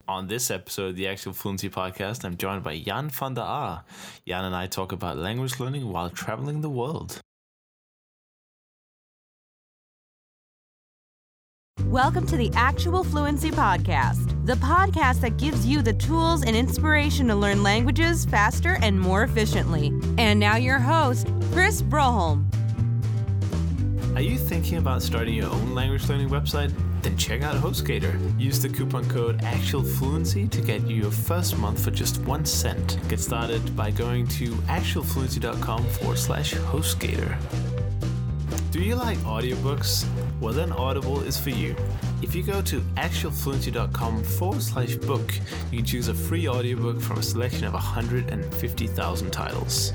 On this episode of the Actual Fluency Podcast, I'm joined by Jan van der Aar. Jan and I talk about language learning while traveling the world. Welcome to the Actual Fluency Podcast, the podcast that gives you the tools and inspiration to learn languages faster and more efficiently. And now your host, Chris Broholm. Are you thinking about starting your own language learning website? Then check out HostGator. Use the coupon code ActualFluency to get you your first month for just 1 cent. Get started by going to actualfluency.com/HostGator. Do you like audiobooks? Well, then Audible is for you. If you go to actualfluency.com/book, you can choose a free audiobook from a selection of 150,000 titles.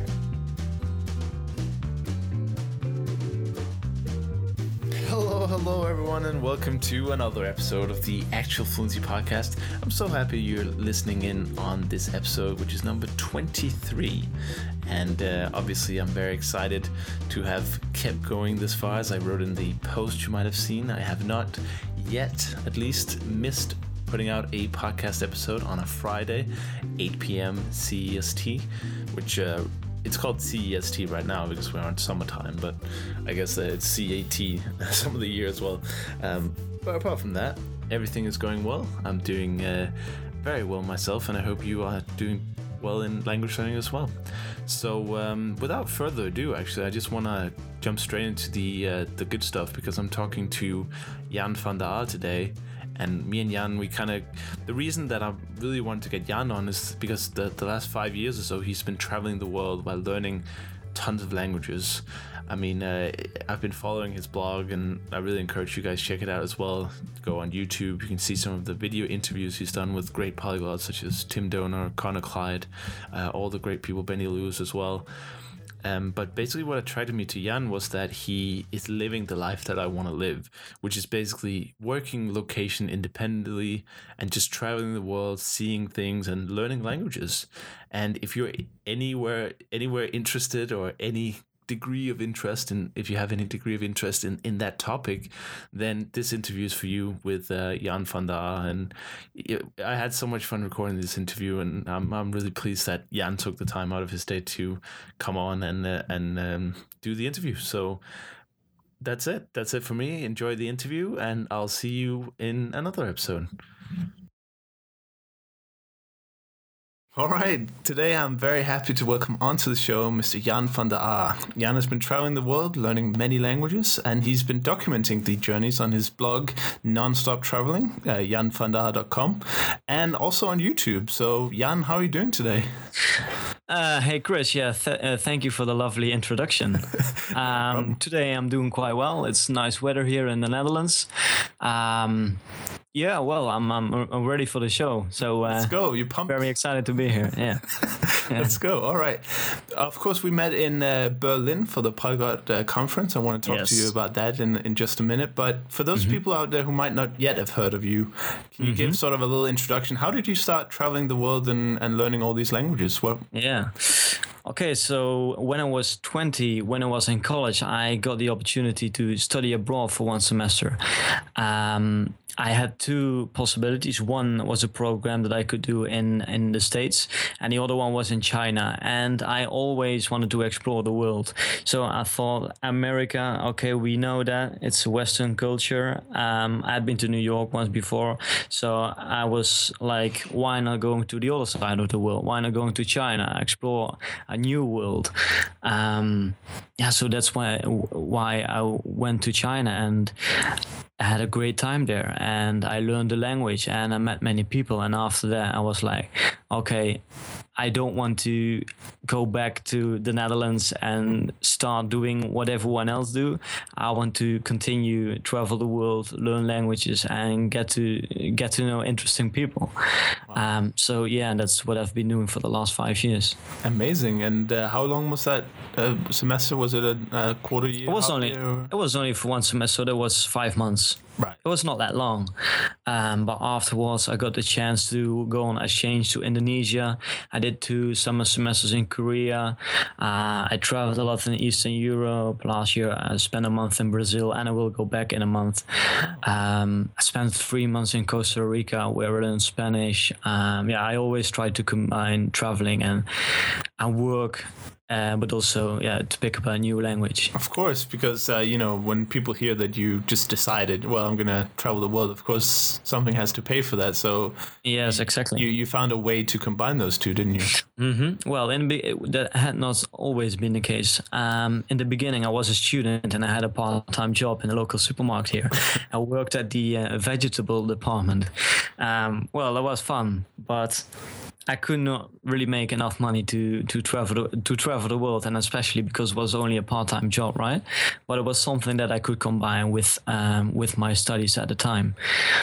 Hello everyone, and welcome to another episode of the Actual Fluency Podcast. I'm so happy you're listening in on this episode, which is number 23. And obviously I'm very excited to have kept going this far. As I wrote in the post you might have seen, I have not yet, at least, missed putting out a podcast episode on a Friday, 8 p.m. CEST, which it's called CEST right now because we're on summertime, but I guess it's CAT some of the year as well. But apart from that, everything is going well. I'm doing very well myself, and I hope you are doing well in language learning as well. So without further ado, actually, I just want to jump straight into the good stuff, because I'm talking to Jan van der Aar today. And me and Jan, the reason that I really wanted to get Jan on is because the last 5 years or so, he's been traveling the world while learning tons of languages. I mean, I've been following his blog, and I really encourage you guys to check it out as well. Go on YouTube, you can see some of the video interviews he's done with great polyglots such as Tim Donor, Connor Clyde, all the great people, Benny Lewis as well. But basically what attracted me to Jan was that he is living the life that I want to live, which is basically working location independently and just traveling the world, seeing things and learning languages. And if you're anywhere interested, or any degree of interest, and if you have any degree of interest in that topic, then this interview is for you with Jan van der Aar. And I had so much fun recording this interview, and I'm really pleased that Jan took the time out of his day to come on and do the interview. So that's it for me. Enjoy the interview, and I'll see you in another episode. All right, today I'm very happy to welcome onto the show Mr. Jan van der Aar. Jan has been traveling the world, learning many languages, and he's been documenting the journeys on his blog, Nonstop Traveling, janvandaar.com, and also on YouTube. So, Jan, how are you doing today? Hey, Chris. Yeah, thank you for the lovely introduction. Today I'm doing quite well. It's nice weather here in the Netherlands. Yeah, well, I'm ready for the show. So let's go. You pumped? Very excited to be here. Yeah. Let's go. All right. Of course, we met in Berlin for the Polyglot conference. I want to talk to you about that in just a minute. But for those people out there who might not yet have heard of you, can you give sort of a little introduction? How did you start traveling the world and learning all these languages? Yeah. Okay, so when I was 20, when I was in college, I got the opportunity to study abroad for 1 semester. I had two possibilities. One was a program that I could do in the States, and the other one was in China. And I always wanted to explore the world. So I thought, America, okay, we know that. It's a Western culture. I'd been to New York once before. So I was like, why not going to the other side of the world? Why not going to China, explore a new world? So that's why I went to China, and I had a great time there, and I learned the language, and I met many people. And after that, I was like, okay, I don't want to go back to the Netherlands and start doing what everyone else do. I want to continue travel the world, learn languages, and get to know interesting people. Wow. So yeah, that's what I've been doing for the last 5 years. Amazing. And how long was that semester? Was it a quarter year? It was only for 1 semester. So that was 5 months. Right. It was not that long. But afterwards, I got the chance to go on exchange to Indonesia. I did 2 summer semesters in Korea. I traveled a lot in Eastern Europe. Last year, I spent a month in Brazil, and I will go back in a month. I spent 3 months in Costa Rica, where I learned Spanish. I always try to combine traveling and work. But also, to pick up a new language. Of course, because, when people hear that you just decided, well, I'm going to travel the world, of course, something has to pay for that. So yes, exactly. You found a way to combine those two, didn't you? Mm-hmm. Well, that had not always been the case. In the beginning, I was a student and I had a part-time job in a local supermarket here. I worked at the vegetable department. That was fun, but I could not really make enough money to travel the world, and especially because it was only a part-time job, right? But it was something that I could combine with my studies at the time.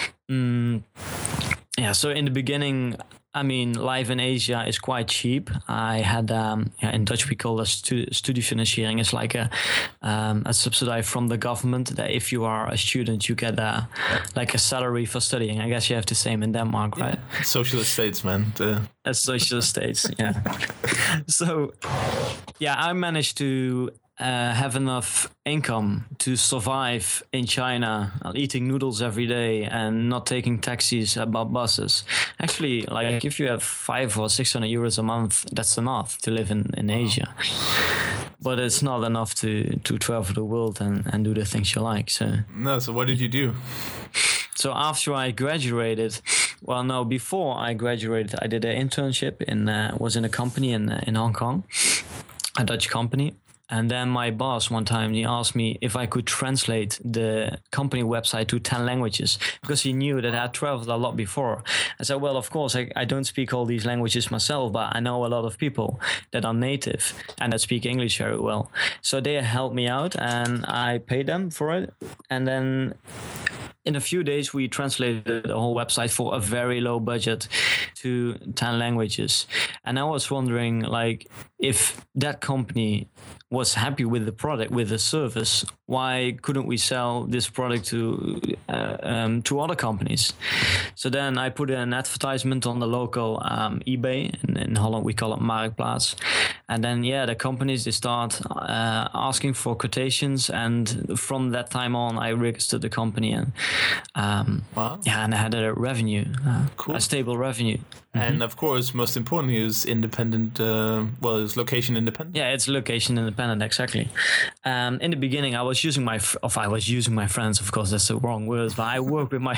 So in the beginning, I mean, life in Asia is quite cheap. I had, in Dutch we call that studiefinanciering. It's like a subsidy from the government that if you are a student, you get a salary for studying. I guess you have the same in Denmark, right? Yeah. Socialist states, man. As socialist states, yeah. So, I managed to have enough income to survive in China, eating noodles every day and not taking taxis about buses. Actually, like if you have 500 or 600 euros a month, that's enough to live in Asia. But it's not enough to travel the world and do the things you like. So what did you do? So after I graduated, before I graduated, I did an internship was in a company in Hong Kong, a Dutch company. And then my boss one time, he asked me if I could translate the company website to 10 languages because he knew that I had traveled a lot before. I said, well, of course, I don't speak all these languages myself, but I know a lot of people that are native and that speak English very well. So they helped me out and I paid them for it. And then in a few days, we translated the whole website for a very low budget to 10 languages. And I was wondering, if that company was happy with the product, with the service, why couldn't we sell this product to other companies? So then I put an advertisement on the local eBay. In Holland, we call it Marktplaats. And then, the companies, they start asking for quotations. And from that time on, I registered the company. And wow. And I had a revenue, cool. A stable revenue. And of course, most importantly, is independent. It's location independent. Yeah, it's location independent, exactly. In the beginning, I was using my friends. Of course, that's the wrong words, but I worked with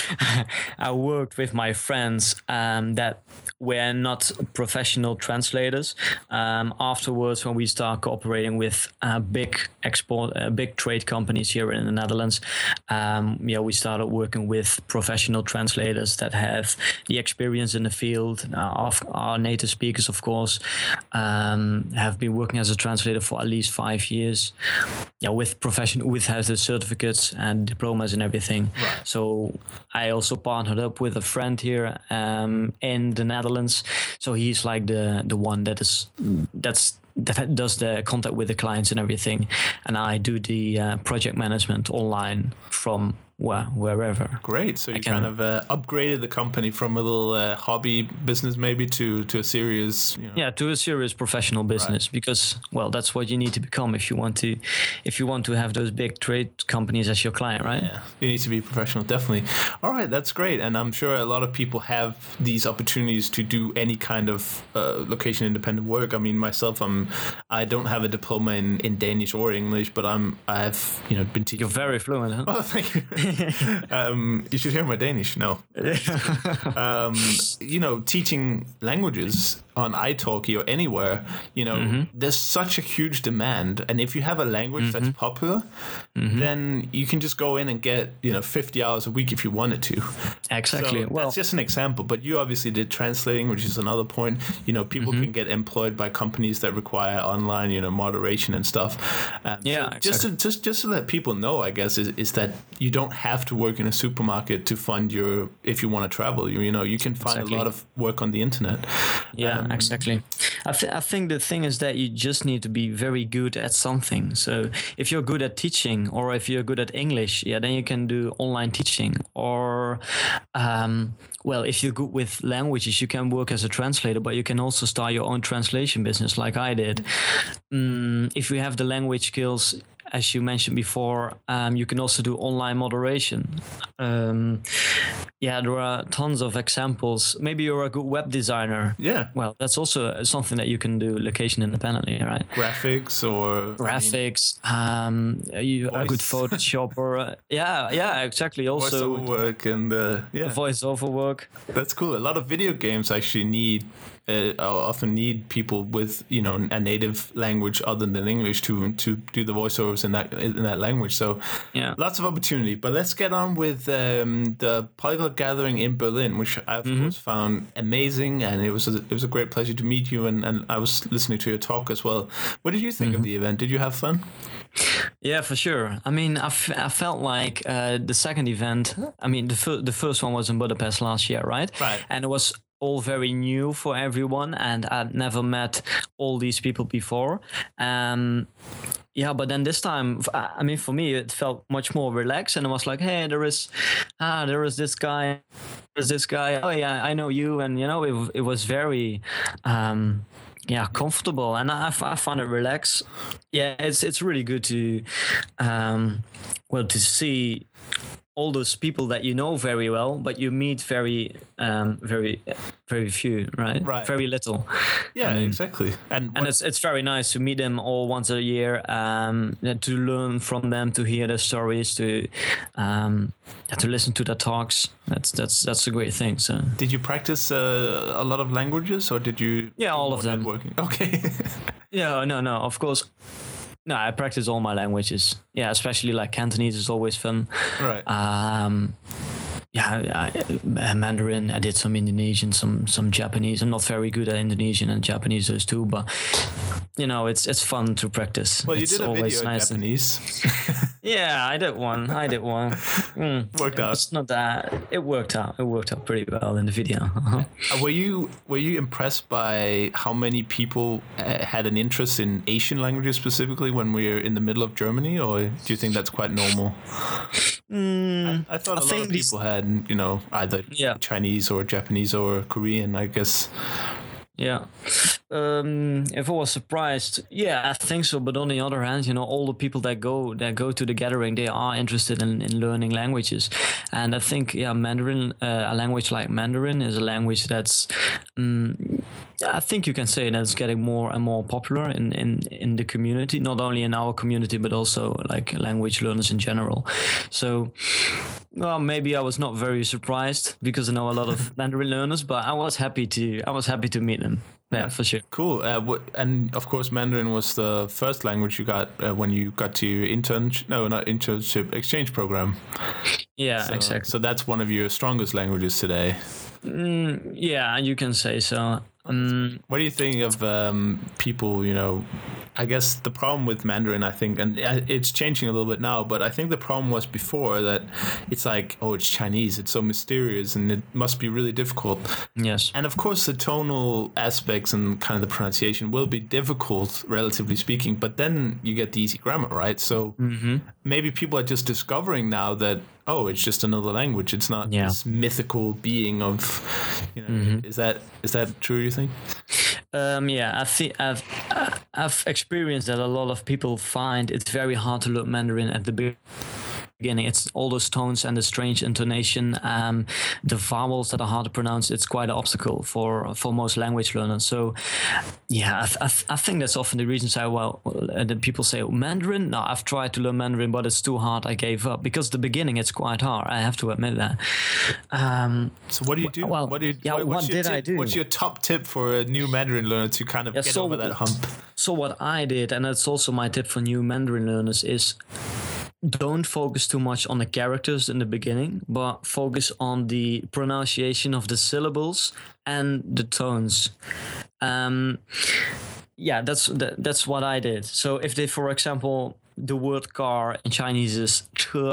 my friends that were not professional translators. Afterwards, when we start cooperating with big trade companies here in the Netherlands, we started working with professional translators that have the experience in the field. Our native speakers, of course, have been working as a translator for at least 5 years. With has the certificates and diplomas and everything. Right. So I also partnered up with a friend here in the Netherlands. So he's like the one that does the contact with the clients and everything, and I do the project management online from wherever. Great. So you kind of upgraded the company from a little hobby business maybe to a serious... to a serious professional business, right. Because, that's what you need to become if you want to have those big trade companies as your client, right? Yeah, you need to be professional, definitely. All right, that's great. And I'm sure a lot of people have these opportunities to do any kind of location independent work. I mean, myself, I don't have a diploma in Danish or English, but I've been teaching. You're very fluent, huh? Oh, thank you. You should hear my Danish. No. Teaching languages on italki or anywhere, there's such a huge demand. And if you have a language that's popular, then you can just go in and get, 50 hours a week if you wanted to. Exactly. So that's just an example. But you obviously did translating, which is another point. People can get employed by companies that require online, moderation and stuff. Exactly. Just to let people know, I guess, is that you don't have to work in a supermarket to fund if you want to travel. You can find a lot of work on the internet. Yeah. Exactly. I think the thing is that you just need to be very good at something. So if you're good at teaching, or if you're good at English, then you can do online teaching. Or, well, if you're good with languages, you can work as a translator, but you can also start your own translation business like I did. If you have the language skills, as you mentioned before, you can also do online moderation. There are tons of examples. Maybe you're a good web designer. Yeah. Well, that's also something that you can do location independently, right? Graphics or... you a good Photoshopper. Exactly. Also voiceover work and... voiceover work. That's cool. A lot of video games actually often need people with a native language other than English to do the voiceovers in that language. So lots of opportunity. But let's get on with the Polyglot Gathering in Berlin, which I of course found amazing, and it was a great pleasure to meet you. And I was listening to your talk as well. What did you think of the event? Did you have fun? Yeah, for sure. I mean, I felt like the second event. I mean, the first one was in Budapest last year, right? Right. And it was all very new for everyone, and I'd never met all these people before. But then this time, I mean, for me, it felt much more relaxed, and I was like, hey, there is this guy. There's this guy. Oh yeah, I know you, and it was very. Comfortable, and I found it relaxed. Yeah, it's really good to to see all those people that you know very well, but you meet very few, right? Right. Very little. Yeah, exactly. And it's very nice to meet them all once a year, to learn from them, to hear their stories, to listen to their talks. That's a great thing. So, did you practice a lot of languages, or did you? Yeah, all of them. Networking? Okay. Yeah, no, of course. No, I practice all my languages. Yeah, especially like Cantonese is always fun. Right. Mandarin. I did some Indonesian, some Japanese. I'm not very good at Indonesian and Japanese, those two, but it's fun to practice. Well, you it's did a video in Japanese. Yeah, I did one. Worked out. It's not that. It worked out. It worked out pretty well in the video. Were you impressed by how many people had an interest in Asian languages specifically when we were in the middle of Germany, or do you think that's quite normal? I thought a lot of people had, either Chinese or Japanese or Korean, I guess. Yeah. If I was surprised, I think so. But on the other hand, all the people that go to the gathering, they are interested in learning languages. And I think, Mandarin, a language like Mandarin is a language that's, I think you can say that's getting more and more popular in the community, not only in our community, but also like language learners in general. So, well, maybe I was not very surprised because I know a lot of Mandarin learners, but I was happy to meet them. Yeah, for sure. Cool. And of course, Mandarin was the first language you got when you got to your internship exchange program. Yeah, exactly. So that's one of your strongest languages today. Yeah, you can say so. What do you think of people, I guess the problem with Mandarin, I think, and it's changing a little bit now, but I think the problem was before that it's like, oh, it's Chinese, it's so mysterious, and it must be really difficult. Yes. And of course, the tonal aspects and kind of the pronunciation will be difficult, relatively speaking, but then you get the easy grammar, right? So maybe people are just discovering now that, oh, it's just another language. It's not this mythical being of, is that true, you think? I think I've experienced that a lot of people find it's very hard to learn Mandarin at the beginning. It's all those tones and the strange intonation, the vowels that are hard to pronounce. It's quite an obstacle for most language learners. So, I think that's often the reason. Then people say, Mandarin? No, I've tried to learn Mandarin, but it's too hard. I gave up because the beginning it's quite hard. I have to admit that. So what do you do? Well, I do? What's your top tip for a new Mandarin learner to kind of get over that hump? So what I did, and that's also my tip for new Mandarin learners, is don't focus too much on the characters in the beginning, but focus on the pronunciation of the syllables and the tones. That's what I did. So if they, for example, the word car in Chinese is 车,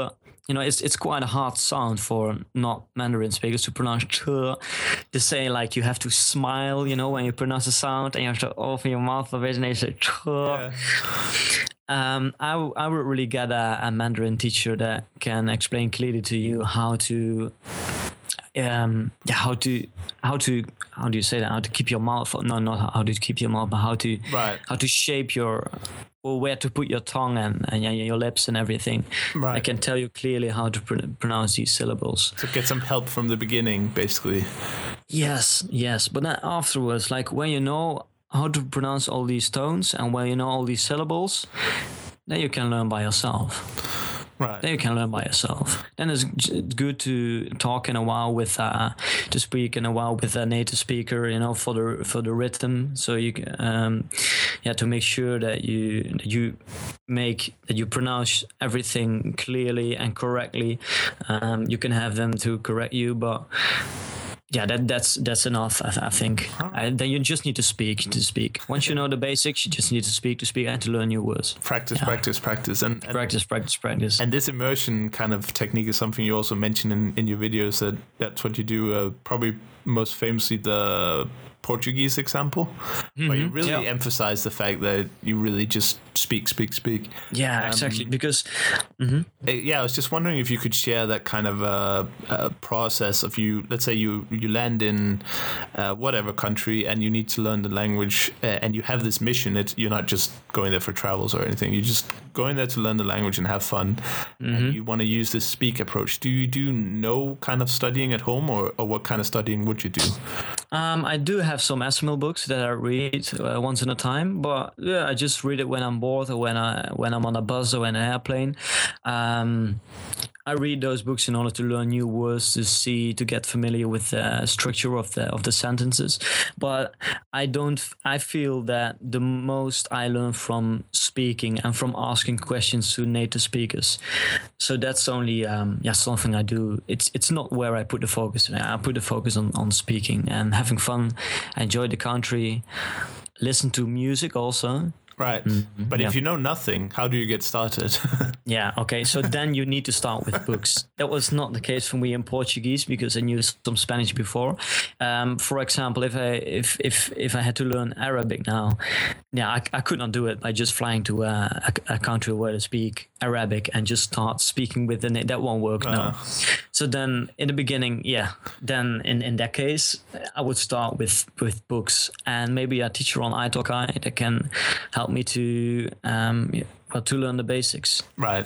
it's quite a hard sound for not Mandarin speakers to pronounce ch. To say like you have to smile, when you pronounce a sound, and you have to open your mouth a bit and you say ch. Yeah. I would really get a Mandarin teacher that can explain clearly to you how to how do you say that? How to keep your mouth? No, not how to keep your mouth, but how to shape or where to put your tongue and your lips and everything. Right. I can tell you clearly how to pronounce these syllables. So get some help from the beginning, basically. Yes. But then afterwards, like when you know how to pronounce all these tones and when you know all these syllables, then you can learn by yourself. Right. Then you can learn by yourself. Then it's good to talk in a while to speak in a while with a native speaker, for the rhythm. So you to make sure that you pronounce everything clearly and correctly. You can have them to correct you, but. Yeah, that's enough, I think. Then you just need to speak. Once you know the basics, you just need to speak and to learn new words. Practice. And practice. And this immersion kind of technique is something you also mention in your videos. That's what you do. Probably most famously the Portuguese example, where you really emphasize the fact that you really just speak. Yeah, exactly. Because I was just wondering if you could share that kind of process of you. Let's say you land in whatever country and you need to learn the language, and you have this mission. You're not just going there for travels or anything. You're just going there to learn the language and have fun. And you want to use this speak approach. Do you do no kind of studying at home, or what kind of studying would you do? I do have some SML books that I read once in a time, but I just read it when I'm bored or when I'm on a bus or in an airplane. I read those books in order to learn new words, to get familiar with the structure of the sentences. But I feel that the most I learn from speaking and from asking questions to native speakers. So that's only something I do. It's not where I put the focus. I put the focus on speaking and having fun, enjoy the country, listen to music also. Right. But if you know nothing, how do you get started? Yeah. Okay. So then you need to start with books. That was not the case for me in Portuguese because I knew some Spanish before. For example, if I had to learn Arabic now, I could not do it by just flying to a country where they speak Arabic and just start speaking with the that won't work. No. So then in the beginning, then in that case, I would start with books and maybe a teacher on italki that can help me to learn the basics. Right.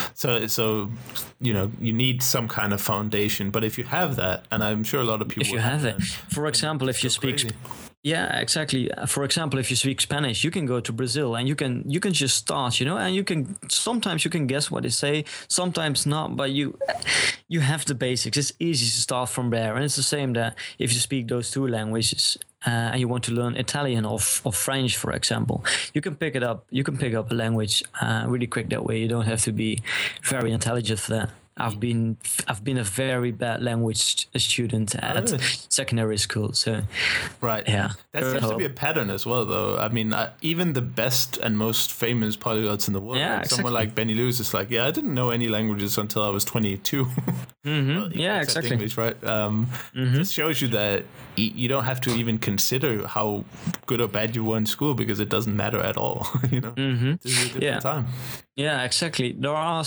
So you need some kind of foundation, but if you have that, and I'm sure a lot of people if you have it, for example, if you speak yeah, exactly. For example, if you speak Spanish, you can go to Brazil and you can just start, and sometimes you can guess what they say, sometimes not, but you have the basics. It's easy to start from there. And it's the same that if you speak those two languages and you want to learn Italian or French, for example, you can pick it up. You can pick up a language really quick that way. You don't have to be very intelligent for that. I've been a very bad language student at secondary school. So, right, yeah, that seems to be a pattern as well, though. I mean, even the best and most famous polyglots in the world, someone like Benny Lewis is like, I didn't know any languages until I was 22. Well, exactly. English, right? This shows you that you don't have to even consider how good or bad you were in school because it doesn't matter at all. It's a different time. Yeah, exactly. There are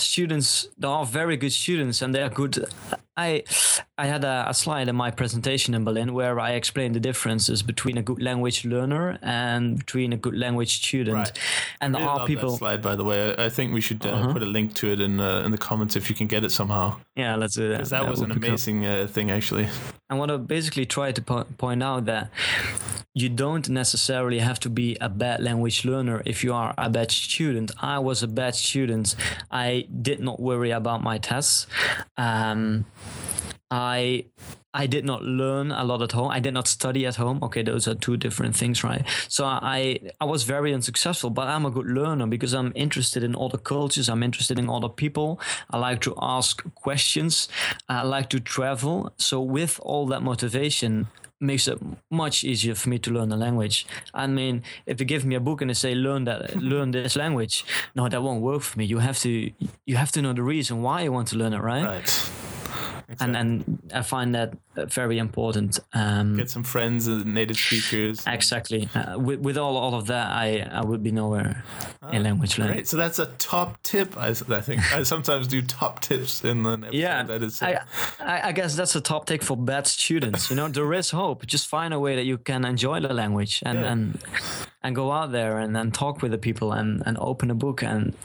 very good students, and they are good. I had a slide in my presentation in Berlin where I explained the differences between a good language learner and between a good language student. Right. And there are people. That slide, by the way, I think we should put a link to it in the comments if you can get it somehow. Yeah, let's do that. Because that was an amazing thing, actually. I want to basically try to point out that you don't necessarily have to be a bad language learner if you are a bad student. I was a bad student. I did not worry about my tests. I I did not learn a lot at home. I did not study at home. Okay, those are two different things, right? So I was very unsuccessful, but I'm a good learner because I'm interested in other cultures. I'm interested in other people. I like to ask questions. I like to travel. So with all that motivation, makes it much easier for me to learn the language. I mean, if you give me a book and they say learn this language, no, that won't work for me. You have to know the reason why you want to learn it, right? Right. Exactly. And I find that very important. Get some friends, native speakers. Exactly. With all of that, I would be nowhere in language learning. Great. So that's a top tip. I think I sometimes do top tips in an episode. Yeah, that is. I guess that's a top tip for bad students. There is hope. Just find a way that you can enjoy the language and go out there and then talk with the people and open a book and.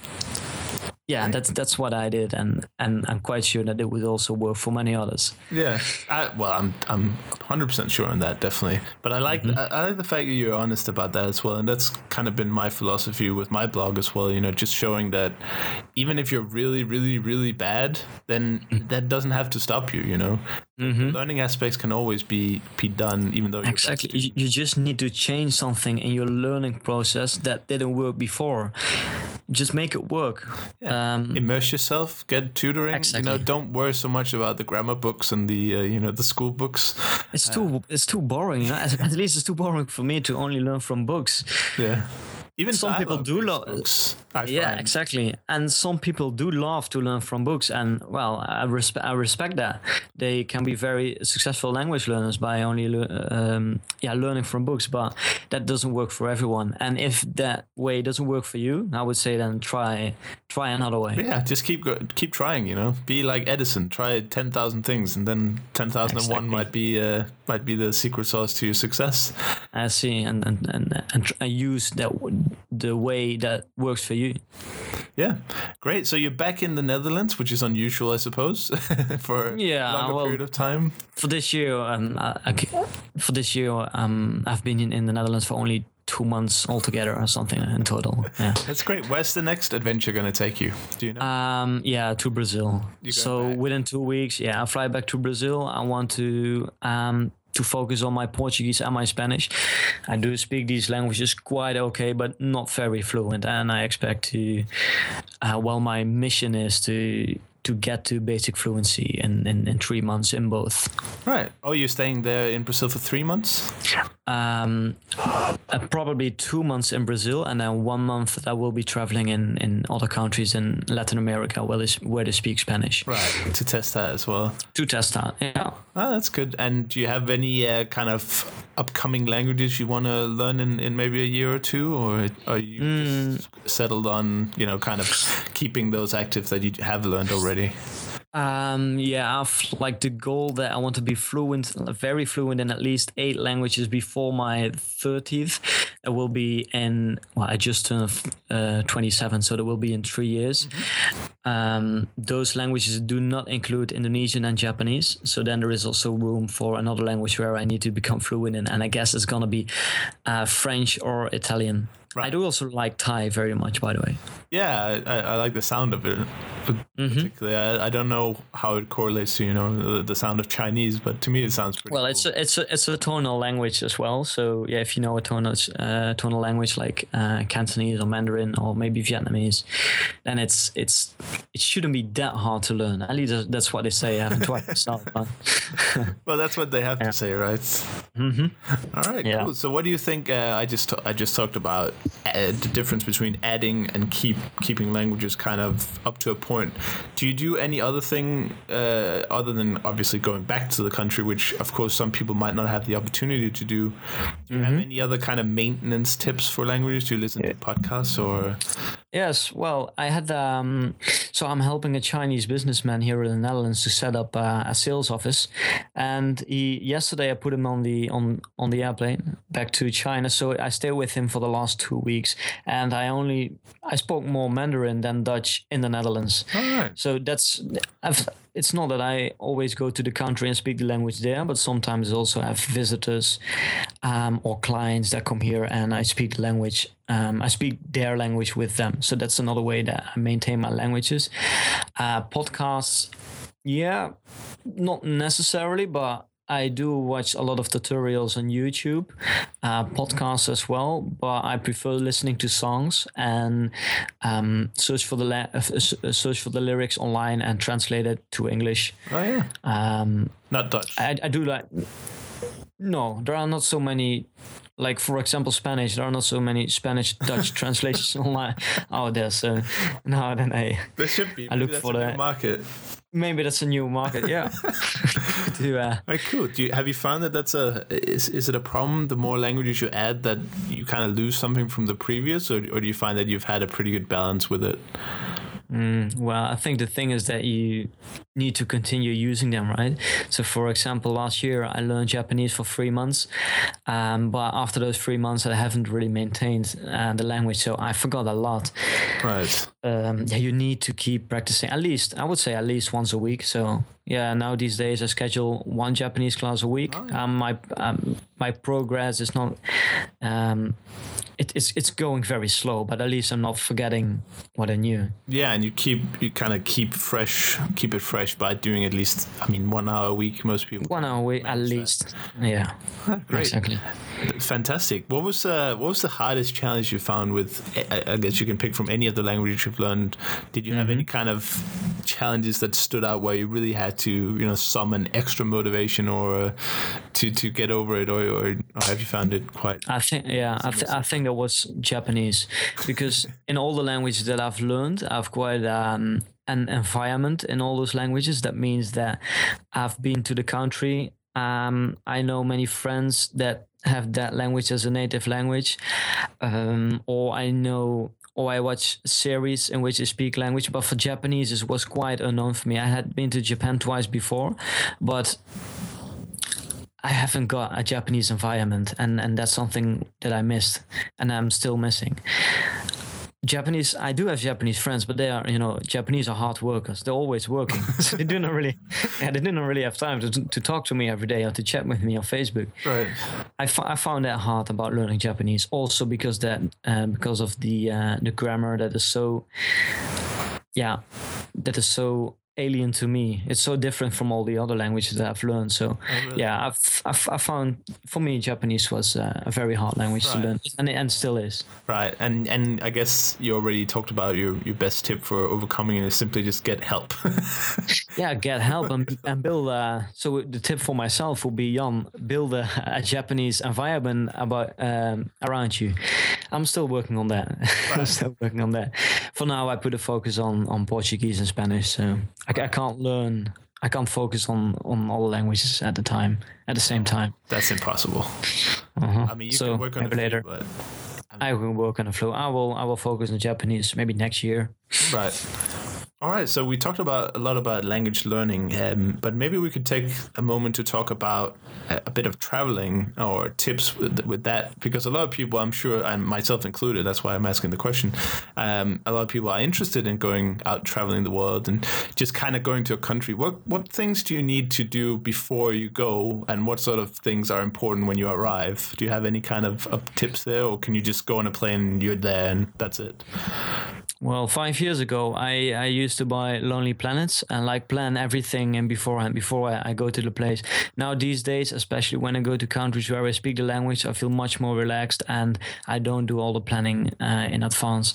Yeah, that's what I did, and I'm quite sure that it would also work for many others. Yeah, I'm 100% sure on that, definitely. But I like I like the fact that you're honest about that as well, and that's kind of been my philosophy with my blog as well. Just showing that even if you're really, really, really bad, then that doesn't have to stop you. Learning aspects can always be done, even though you're exactly. You just need to change something in your learning process that didn't work before. Just make it work. Yeah. Immerse yourself, get tutoring. Exactly. Don't worry so much about the grammar books and the the school books. It's too boring. At least it's too boring for me to only learn from books. Yeah. Even some people do love books. Exactly. And some people do love to learn from books, and well, I respect that. They can be very successful language learners by only learning from books, but that doesn't work for everyone. And if that way doesn't work for you, I would say then try another way. Yeah, just keep trying. Be like Edison. Try 10,000 things, and then 10,001 might be the secret sauce to your success. I see, and use the way that works for you. Yeah, great. So you're back in the Netherlands, which is unusual, I suppose, for a longer period of time. For this year, I've been in the Netherlands for only 2 months altogether or something in total. Yeah, that's great. Where's the next adventure going to take you? Do you know? To Brazil. So within 2 weeks, I fly back to Brazil. I want to focus on my Portuguese and my Spanish. I do speak these languages quite okay, but not very fluent. And I expect to, my mission is to get to basic fluency in 3 months in both. Right. Oh, you're staying there in Brazil for 3 months? Probably 2 months in Brazil, and then 1 month I will be traveling in other countries in Latin America where they speak Spanish. Right. To test that as well. To test that, yeah. Oh, that's good. And do you have any kind of upcoming languages you want to learn in maybe a year or two, or are you just settled on kind of keeping those active that you have learned already? I've like the goal that I want to be very fluent in at least 8 languages before my 30th. It will be I just turned 27, so that will be in 3 years. Those languages do not include Indonesian and Japanese, so then there is also room for another language where I need to become fluent in, and I guess it's gonna be French or Italian. Right. I do also like Thai very much, by the way. Yeah, I like the sound of it. Particularly, I don't know how it correlates to the sound of Chinese, but to me it sounds pretty. Well, cool. It's a tonal language as well. So yeah, if you know a tonal language like Cantonese or Mandarin or maybe Vietnamese, then it shouldn't be that hard to learn. At least that's what they say. I haven't tried myself. Well, that's what they have to say, right? All right, cool. So what do you think? I just talked about the difference between adding and keeping languages kind of up to a point. Do you do any other thing other than obviously going back to the country, which of course some people might not have the opportunity to do? Do you have any other kind of maintenance tips for languages? Do you listen to podcasts or? Yes, well, I had so I'm helping a Chinese businessman here in the Netherlands to set up a sales office, and yesterday I put him on the airplane back to China. So I stayed with him for the last 2 weeks, and I spoke more Mandarin than Dutch in the Netherlands. All right. So it's not that I always go to the country and speak the language there, but sometimes I also have visitors or clients that come here and I speak the language. I speak their language with them. So that's another way that I maintain my languages. Podcasts, not necessarily, but I do watch a lot of tutorials on YouTube, podcasts as well, but I prefer listening to songs and search for the lyrics online and translate it to English. Oh yeah. Not Dutch. I do like. No, there are not so many. Like, for example, Spanish. There are not so many Spanish-Dutch translations online out there. So now then there should be. I look for the market. Maybe that's a new market. Yeah. Right, cool. Have you found that is it a problem? The more languages you add, that you kind of lose something from the previous, or do you find that you've had a pretty good balance with it? Well, I think the thing is that you need to continue using them, right? So, for example, last year I learned Japanese for 3 months, but after those 3 months I haven't really maintained the language, so I forgot a lot. Right. You need to keep practicing, I would say at least once a week. So yeah, now these days I schedule 1 Japanese class a week. Oh, yeah. My progress is not it's going very slow, but at least I'm not forgetting what I knew. Yeah, and you kind of keep it fresh by doing at least 1 hour a week. Most people 1 hour a week at least. Yeah. Great. Exactly. Fantastic. What was the hardest challenge you found with? I guess you can pick from any of the languages you've learned. Did you have any kind of challenges that stood out where you really had to summon extra motivation or to get over it, or have you found it quite? I think that was Japanese, because in all the languages that I've learned, I've quite an environment in all those languages. That means that I've been to the country. I know many friends that have that language as a native language, or I watch series in which they speak language. But for Japanese, it was quite unknown for me. I had been to Japan twice before, but I haven't got a Japanese environment, and that's something that I missed, and I'm still missing. Japanese, I do have Japanese friends, but they are, Japanese are hard workers. They're always working. So they do not really have time to talk to me every day or to chat with me on Facebook. Right. I found that hard about learning Japanese, also because of the grammar that is so alien to me. It's so different from all the other languages that I've learned. So yeah, I found, for me, Japanese was a very hard language to learn, and still is. Right, and I guess you already talked about your best tip for overcoming it is simply just get help. Yeah, get help and build. So the tip for myself would be, Jan, build a Japanese environment around you. I'm still working on that. Right. For now, I put a focus on Portuguese and Spanish. So I can't focus on all the languages at the same time. That's impossible. You can work on it later. But I will work on the flow. I will focus on Japanese maybe next year. Right. All right, so we talked a lot about language learning, but maybe we could take a moment to talk about a bit of traveling or tips with that, because a lot of people, I'm sure, and myself included, that's why I'm asking the question, a lot of people are interested in going out traveling the world and just kind of going to a country. What things do you need to do before you go, and what sort of things are important when you arrive? Do you have any kind of tips there, or can you just go on a plane and you're there and that's it? Well, 5 years ago, I used to buy Lonely Planets and plan everything in beforehand before I go to the place. Now these days, especially when I go to countries where I speak the language, I feel much more relaxed and I don't do all the planning in advance.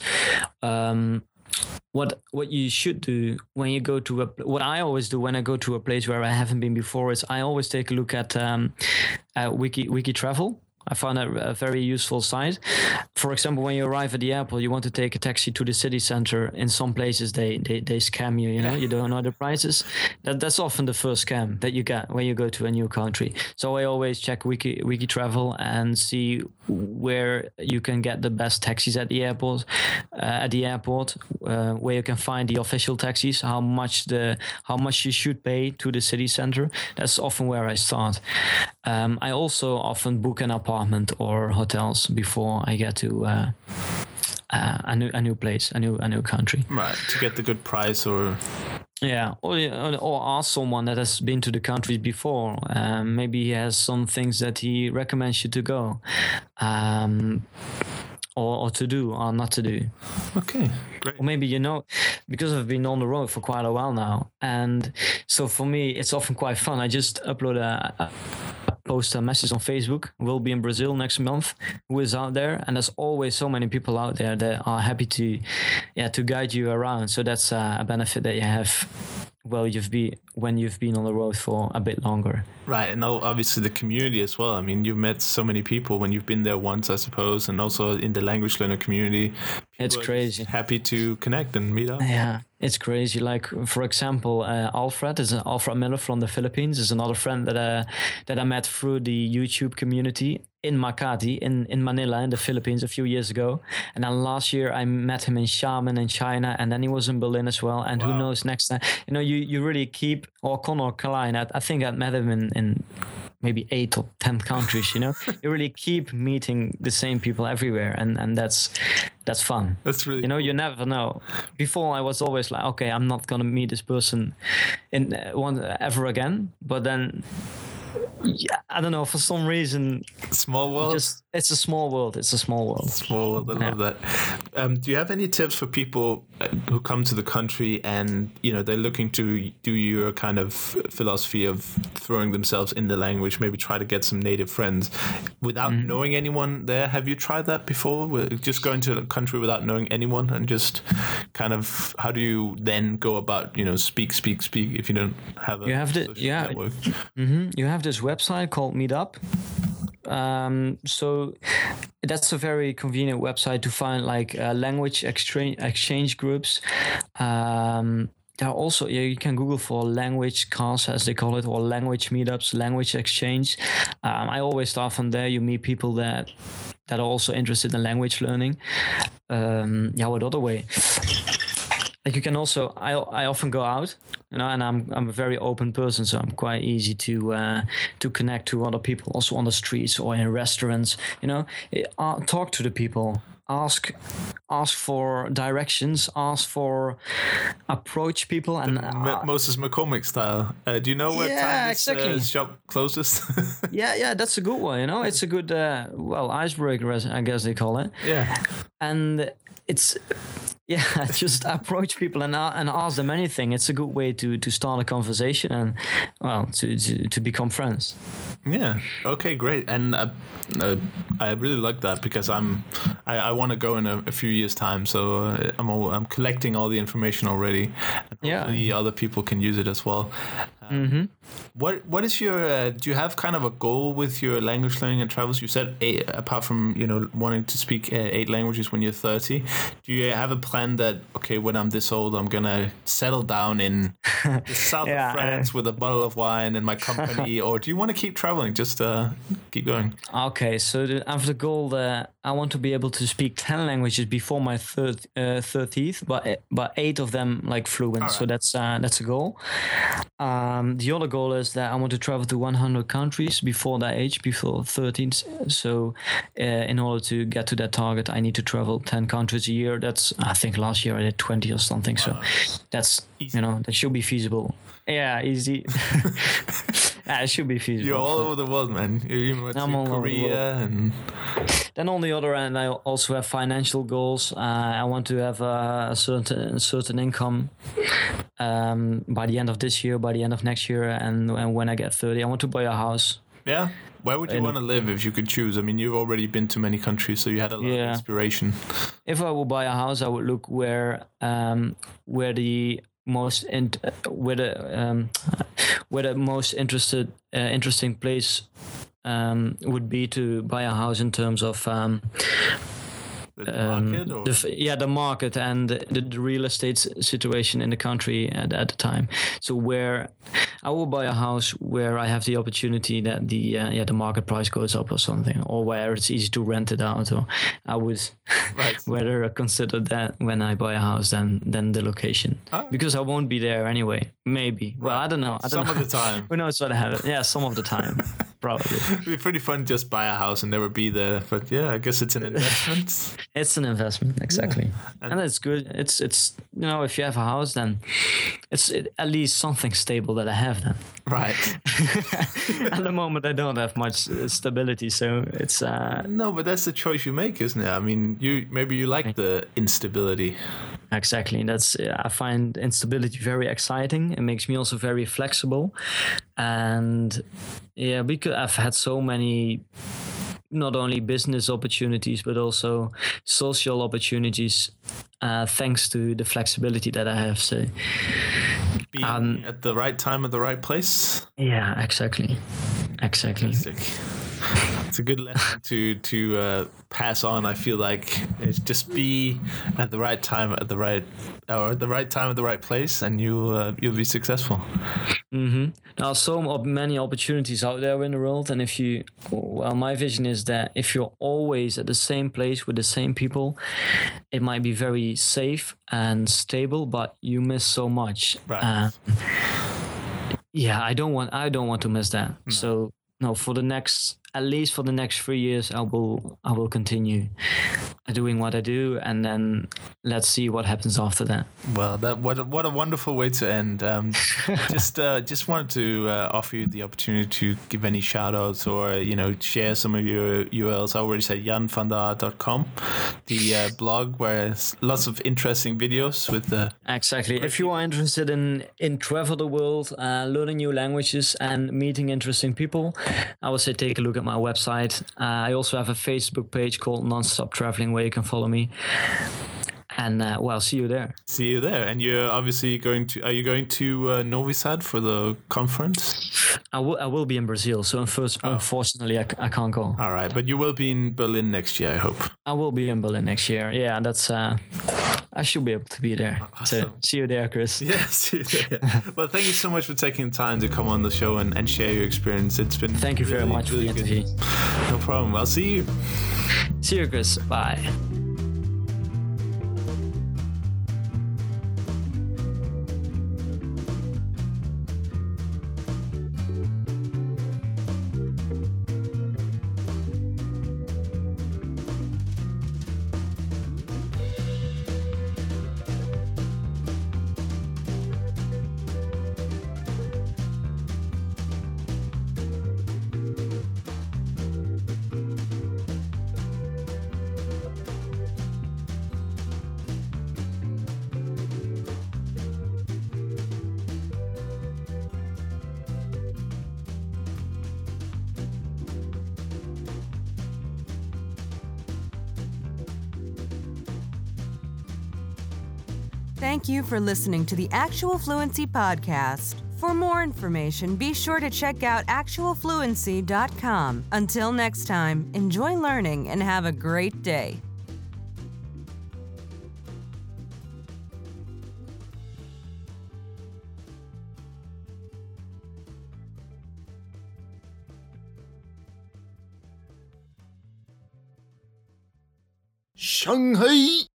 What you should do when you go to what I always do when I go to a place where I haven't been before is I always take a look at Wiki Travel. I found that a very useful site. For example, when you arrive at the airport, you want to take a taxi to the city center. In some places, they scam you. You don't know the prices. That's often the first scam that you get when you go to a new country. So I always check Wiki Travel and see where you can get the best taxis at the airport. Where you can find the official taxis, how much you should pay to the city center. That's often where I start. I also often book an apartment or hotels before I get to a new place, a new country. Right, to get the good price or... Yeah, or ask someone that has been to the country before. Maybe he has some things that he recommends you to go. or to do or not to do. Okay, great. Or maybe, because I've been on the road for quite a while now, and so for me it's often quite fun. I just upload post a message on Facebook. We'll be in Brazil next month. Who is out there? And there's always so many people out there that are happy to guide you around. So that's a benefit that you have. Well, when you've been on the road for a bit longer. Right, and obviously the community as well. I mean, you've met so many people when you've been there once, I suppose, and also in the language learner community. It's crazy. Happy to connect and meet up. Yeah, it's crazy. Like, for example, Alfred Miller from the Philippines is another friend that I met through the YouTube community in Makati, in Manila, in the Philippines a few years ago. And then last year I met him in Xiamen in China, and then he was in Berlin as well. And Who knows, next time, you really keep, or Connor Klein, I think I met him in maybe 8 or 10 countries, You really keep meeting the same people everywhere, and that's fun. That's really you never know. Before I was always like, okay, I'm not gonna meet this person ever again, but then I don't know, for some reason, small world. It's a small world. Small world. I love that. Do you have any tips for people who come to the country and they're looking to do your kind of philosophy of throwing themselves in the language, maybe try to get some native friends without knowing anyone there? Have you tried that before? Just going to a country without knowing anyone, and just kind of, how do you then go about speak if you don't have a network? You have this website called Meetup. So that's a very convenient website to find like language exchange groups. There are also, you can Google for language casts, as they call it, or language meetups, language exchange. I always start from there. You meet people that are also interested in language learning. What other way? Like, you can also, I often go out, and I'm a very open person, so I'm quite easy to connect to other people, also on the streets or in restaurants. Talk to the people, ask for directions, approach people, and Moses McCormick style. Do you know what time this shop closes? yeah, that's a good one. It's a good icebreaker, I guess they call it. Yeah, and it's. Yeah, just approach people and ask them anything. It's a good way to start a conversation and, to become friends. Yeah. Okay, great. And I really like that, because I want to go in a few years' time. So I'm collecting all the information already. And hopefully other people can use it as well. What is your? Do you have kind of a goal with your language learning and travels? You said apart from wanting to speak 8 languages when you're 30, do you have a plan that, okay, when I'm this old, I'm gonna settle down in the south of France with a bottle of wine and my company, or do you want to keep traveling, just keep going? Okay, so I have the goal that I want to be able to speak 10 languages before my 30th, but 8 of them like fluent. Right. So that's a goal. The other goal is that I want to travel to 100 countries before that age, before 13. So in order to get to that target, I need to travel 10 countries a year. That's, I think last year I did 20 or something. So that's, easy. That should be feasible. Yeah, easy. It should be feasible. You're all over the world, man. You're even went to Korea. And then on the other end, I also have financial goals. I want to have a certain income by the end of this year, by the end of next year, and when I get 30, I want to buy a house. Yeah. Where would you want to live if you could choose? I mean, you've already been to many countries, so you had a lot of inspiration. If I would buy a house, I would look where the most interesting place would be to buy a house in terms of the market and the real estate situation in the country at the time. So where I will buy a house where I have the opportunity that the market price goes up or something, or where it's easy to rent it out. Or I would rather consider that when I buy a house than the location, because I won't be there anyway. Maybe. Well, I don't know. Some of the time. Who knows what happens? Yeah, some of the time. Probably. It'd be pretty fun to just buy a house and never be there. But yeah, I guess it's an investment. It's an investment, exactly. Yeah. And it's good. It's if you have a house, then it's at least something stable that I have then. Right. At the moment, I don't have much stability, so it's... No, but that's the choice you make, isn't it? I mean, you like the instability. Exactly. I find instability very exciting. It makes me also very flexible. And yeah, because I've had so many, not only business opportunities, but also social opportunities, thanks to the flexibility that I have. So being at the right time at the right place. Yeah, exactly. Fantastic. It's a good lesson to pass on. I feel like it's just be at the right time at the right time at the right place, and you'll be successful. Mm-hmm. Now, many opportunities out there in the world, and my vision is that if you're always at the same place with the same people, it might be very safe and stable, but you miss so much. Right. Yeah, I don't want to miss that. No. So no, at least for the next 3 years, I will continue doing what I do, and then let's see what happens after that. Well, what a wonderful way to end. Just wanted to offer you the opportunity to give any shout outs or share some of your URLs. I already said janvandaar.com, the blog where there's lots of interesting videos with the... Exactly. If you are interested in travel the world, learning new languages and meeting interesting people, I would say take a look at my website. I also have a Facebook page called Nonstop Traveling where you can follow me. And see you there. See you there. And you're obviously are you going to Novi Sad for the conference? I will be in Brazil, so unfortunately I can't go. All right, but you will be in Berlin next year, I hope. I will be in Berlin next year. Yeah, that's I should be able to be there. Awesome. So see you there, Chris. Yeah, see you there. Well, thank you so much for taking the time to come on the show and share your experience. It's been Thank you very much for the interview. No problem. I'll see you. See you, Chris. Bye. Thank you for listening to the Actual Fluency Podcast. For more information, be sure to check out actualfluency.com. Until next time, enjoy learning and have a great day. Shanghai!